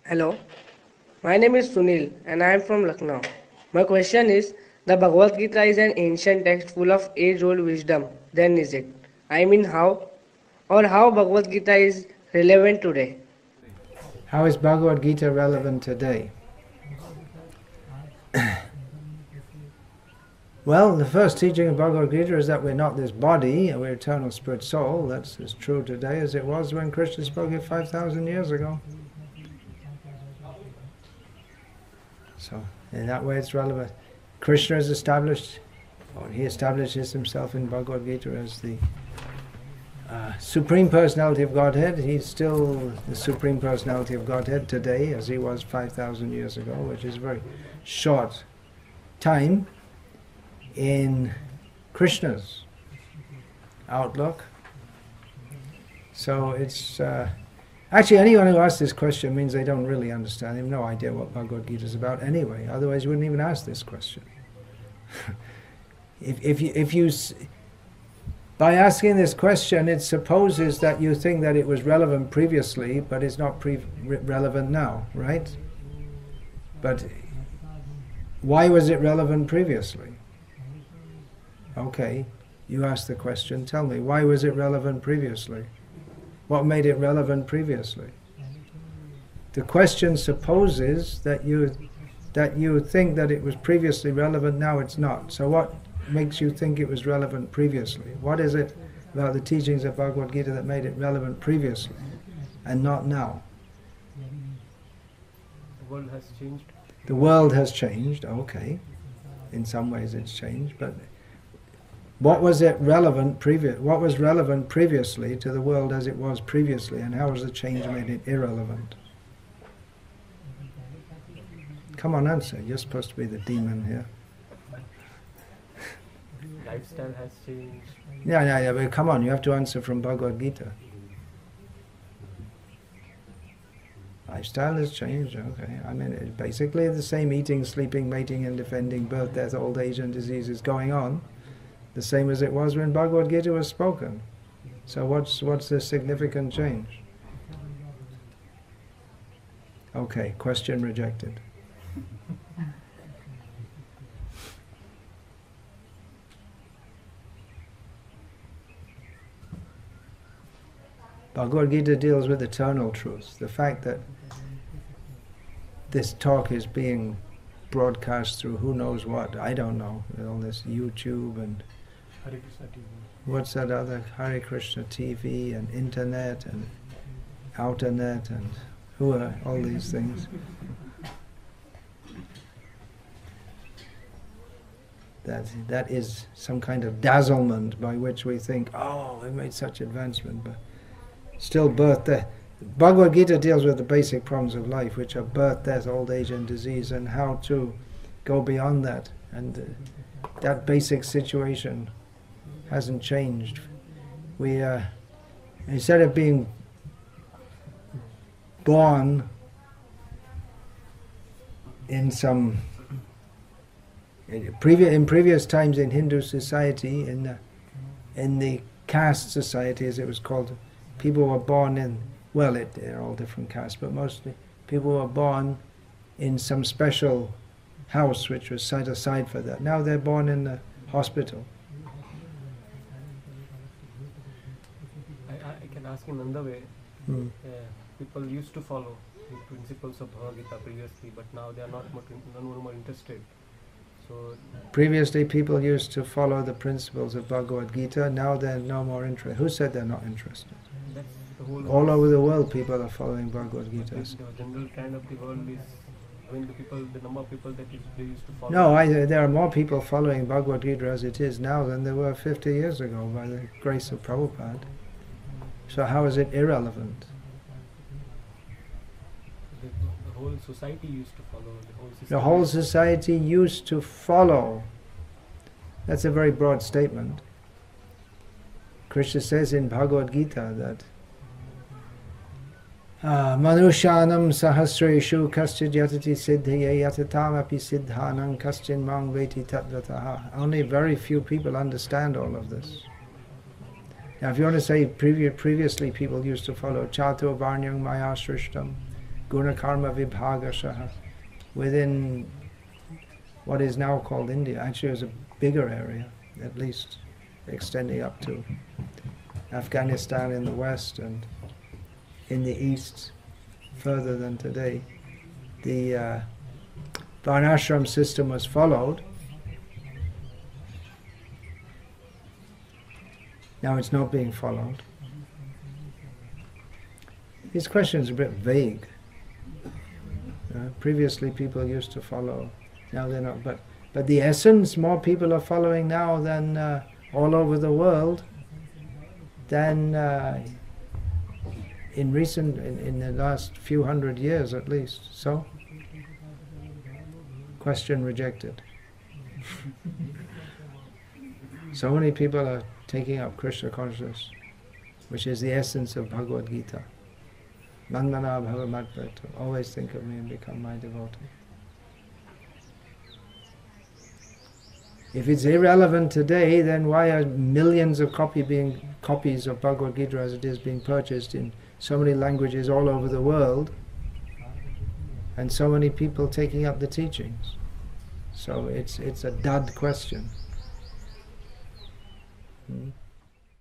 Hello, my name is Sunil and I am from Lucknow. My question is, the Bhagavad Gita is an ancient text full of age-old wisdom. Then is it? I mean how? Or how Bhagavad Gita is relevant today? How is Bhagavad Gita relevant today? Well, the first teaching of Bhagavad Gita is that we're not this body, we're eternal spirit soul. That's as true today as it was when Krishna spoke it 5,000 years ago. So, in that way it's relevant. Krishna is established, or he establishes himself in Bhagavad Gita as the Supreme Personality of Godhead. He's still the Supreme Personality of Godhead today as he was 5,000 years ago, which is a very short time in Krishna's outlook. So it's actually, anyone who asks this question means they don't really understand. They have no idea what Bhagavad Gita is about anyway. Otherwise you wouldn't even ask this question. By asking this question, it supposes that you think that it was relevant previously, but it's not relevant now, right? But why was it relevant previously? Okay, you asked the question, tell me, why was it relevant previously? What made it relevant previously? The question supposes that you think that it was previously relevant, now it's not. So what makes you think it was relevant previously? What is it about the teachings of Bhagavad Gita that made it relevant previously and not now? The world has changed. The world has changed, okay. In some ways it's changed, but what was relevant previously to the world as it was previously, and how has the change made it irrelevant? Come on, answer. You're supposed to be the demon here. Lifestyle has changed. Yeah, but come on, you have to answer from Bhagavad Gita. Lifestyle has changed, okay. I mean, it's basically the same eating, sleeping, mating and defending, birth, death, old age and disease is going on. The same as it was when Bhagavad Gita was spoken. So what's the significant change? Okay, question rejected. Bhagavad Gita deals with eternal truths. The fact that this talk is being broadcast through who knows what, I don't know, all this YouTube and Hare Krishna TV. what's that other, Hare Krishna TV and internet and outernet and who are all these things. That is some kind of dazzlement by which we think, oh, we made such advancement, but still birth, death. Bhagavad Gita deals with the basic problems of life, which are birth, death, old age and disease, and how to go beyond that. And that basic situation hasn't changed. We, instead of being born in some in previous times in Hindu society, in the caste society as it was called, people were born in, well, they're all different castes, but mostly people were born in some special house which was set aside for that. Now they're born in the hospital. I can ask in another way. People used to follow the principles of Bhagavad Gita previously, but now they are not more interested. So Previously people used to follow the principles of Bhagavad Gita, now they're no more interested. Who said they're not interested? that's the whole. All over the world people are following Bhagavad Gita. The general trend of the world is when the number of people that they used to follow. No, there are more people following Bhagavad Gita as it is now than there were 50 years ago by the grace of Prabhupada. So how is it irrelevant? The whole society used to follow. The whole society used to follow. That's a very broad statement. Krishna says in Bhagavad Gita that Manushanam sahasreshu kaschid yatati siddhye yatatam api siddhanam kaschin mang veti tatvataha. Only very few people understand all of this. Now if you want to say previously people used to follow Chatur Varnyam Maya Shrishtam, Gunakarma Vibhagashaha, within what is now called India. Actually, it was a bigger area, at least extending up to Afghanistan in the west and in the east, further than today. The Varnashram system was followed. Now it's not being followed. These questions are a bit vague. Previously people used to follow, now they're not. But the essence, more people are following now than all over the world than in the last few hundred years at least. So, question rejected. So many people are taking up Krishna consciousness, which is the essence of Bhagavad Gita. Mandana bhava madbhakta, always think of me and become my devotee. If it's irrelevant today, then why are millions of copies of Bhagavad Gita as it is being purchased in so many languages all over the world, and so many people taking up the teachings? So it's a dud question.